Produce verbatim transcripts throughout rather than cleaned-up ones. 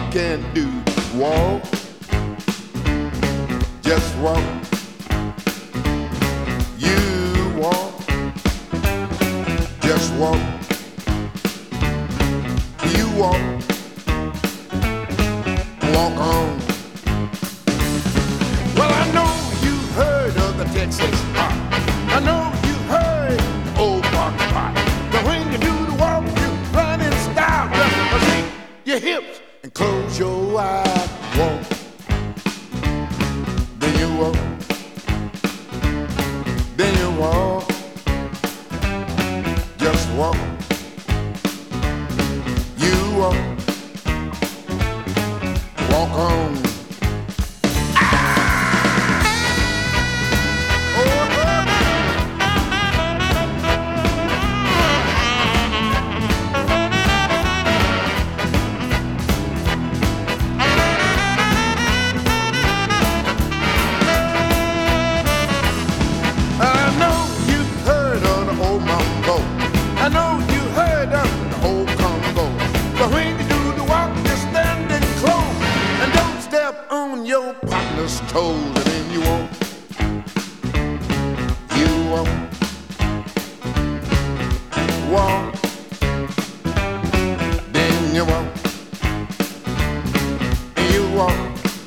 can do. Walk, just walk. You walk, just walk. You walk, walk on. Well, I know you heard of the Texas Hot. I know you heard the old park pot. But when you do the walk, you run in style. Just shake your hips and close your eyes. Walk, then you walk, then you walk, just walk. You walk, walk on. I know you heard of the old Congo, but when you do the walk, you're standing close and don't step on your partner's toes. And then you walk, you walk, walk, then you walk, you walk,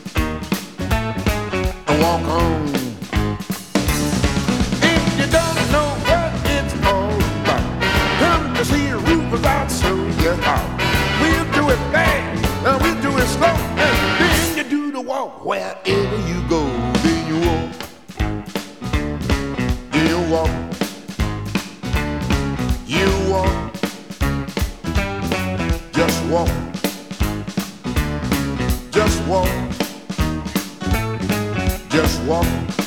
and walk on. See a roof about so you how we'll do it fast and we'll do it slow, and then you do the walk wherever you go. Then you walk, then you walk, you walk, just walk, just walk, just walk.